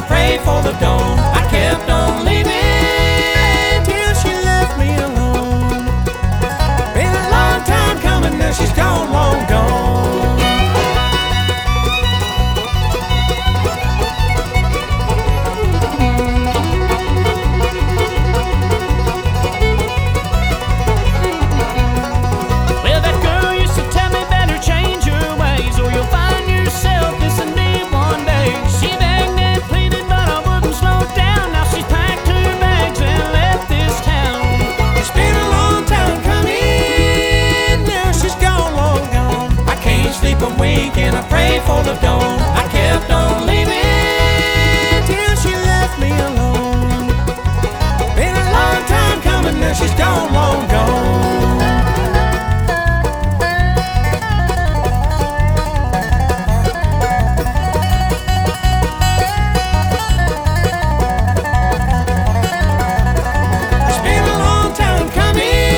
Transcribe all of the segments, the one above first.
I prayed for the dawn. I kept on leaving till she left me alone. Been a long time coming, now she's gone, long gone. And I prayed for the dawn. I kept on leaving till she left me alone. Been a long time coming, now she's gone, long gone. It's been a long time coming,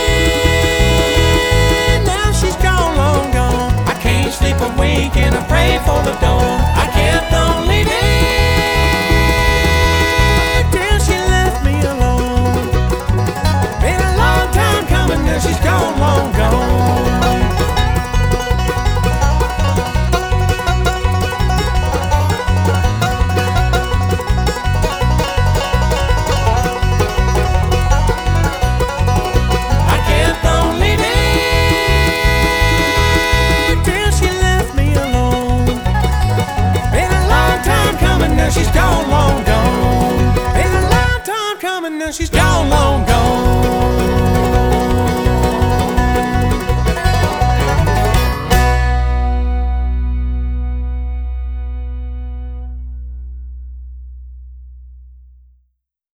now she's gone, long gone. I can't sleep awake and I pray for the dawn. I kept on leaving till she left me alone. Been a long time coming, now she's gone, long gone. I kept on leaving till she left me alone. Been a long time coming, now she's gone, long gone. Been a long time coming, now she's gone,